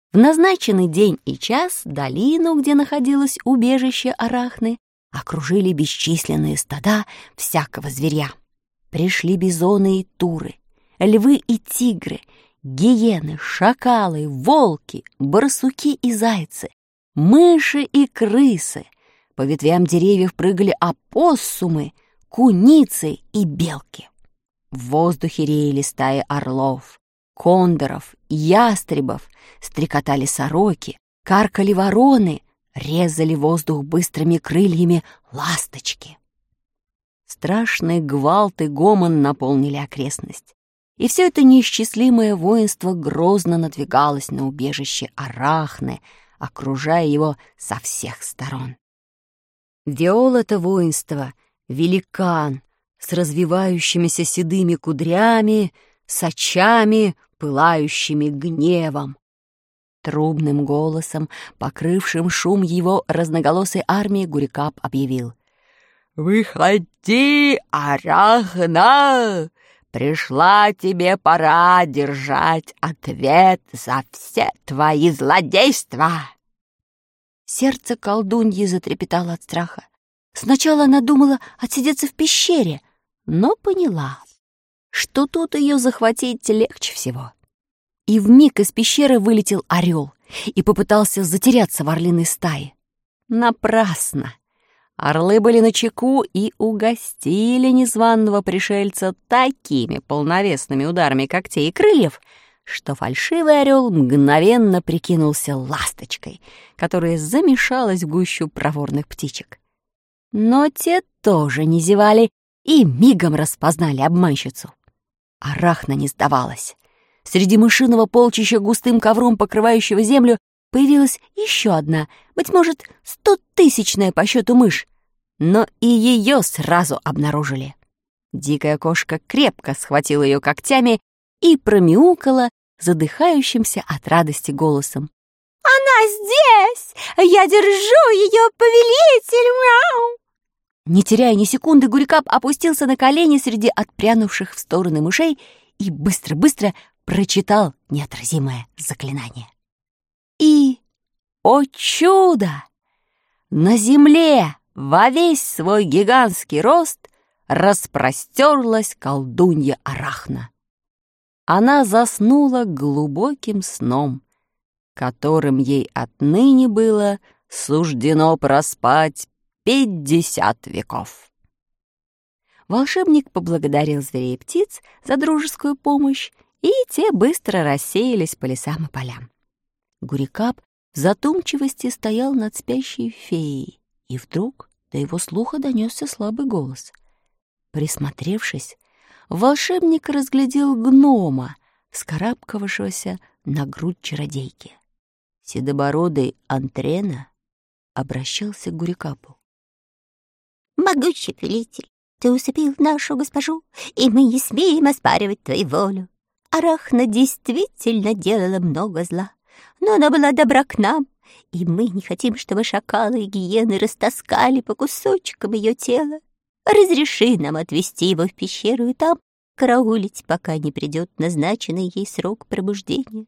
В назначенный день и час долину, где находилось убежище Арахны, окружили бесчисленные стада всякого зверя. Пришли бизоны и туры, львы и тигры, гиены, шакалы, волки, барсуки и зайцы, мыши и крысы. По ветвям деревьев прыгали опоссумы, куницы и белки. В воздухе реяли стаи орлов, кондоров, ястребов, стрекотали сороки, каркали вороны, резали воздух быстрыми крыльями ласточки. Страшный гвалт и гомон наполнили окрестность, и все это неисчислимое воинство грозно надвигалось на убежище Арахны, окружая его со всех сторон. Вел это воинство великан с развивающимися седыми кудрями, с очами, пылающими гневом. Трубным голосом, покрывшим шум его разноголосой армии, Гурикап объявил: «Выходи, Арахна! Пришла тебе пора держать ответ за все твои злодейства!» Сердце колдуньи затрепетало от страха. Сначала она думала отсидеться в пещере, но поняла, что тут ее захватить легче всего. И вмиг из пещеры вылетел орел и попытался затеряться в орлиной стае. Напрасно! Орлы были начеку и угостили незваного пришельца такими полновесными ударами когтей и крыльев, что фальшивый орел мгновенно прикинулся ласточкой, которая замешалась в гущу проворных птичек. Но те тоже не зевали и мигом распознали обманщицу. Арахна не сдавалась. Среди мышиного полчища, густым ковром покрывающего землю, появилась еще одна, быть может, 100-тысячная по счету мышь, но и ее сразу обнаружили. Дикая кошка крепко схватила ее когтями и промяукала задыхающимся от радости голосом: «Она здесь! Я держу ее, повелитель! Мяу!» Не теряя ни секунды, Гурикап опустился на колени среди отпрянувших в стороны мышей и быстро-быстро прочитал неотразимое заклинание. И, о чудо! На земле во весь свой гигантский рост распростерлась колдунья Арахна. Она заснула глубоким сном, которым ей отныне было суждено проспать 50 веков. Волшебник поблагодарил зверей и птиц за дружескую помощь, и те быстро рассеялись по лесам и полям. Гурикап в задумчивости стоял над спящей феей, и вдруг до его слуха донесся слабый голос. Присмотревшись, волшебник разглядел гнома, вскарабкавшегося на грудь чародейки. Седобородый Антрена обращался к Гурикапу. «Могучий повелитель, ты усыпил нашу госпожу, и мы не смеем оспаривать твою волю. Арахна действительно делала много зла, но она была добра к нам, и мы не хотим, чтобы шакалы и гиены растаскали по кусочкам ее тела. Разреши нам отвезти его в пещеру и там караулить, пока не придет назначенный ей срок пробуждения».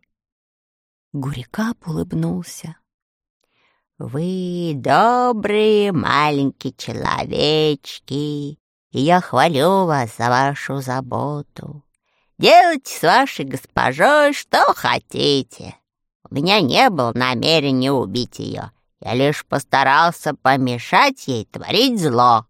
Гурикап улыбнулся. «Вы добрые маленькие человечки, и я хвалю вас за вашу заботу. Делайте с вашей госпожой что хотите. У меня не было намерения убить ее. Я лишь постарался помешать ей творить зло.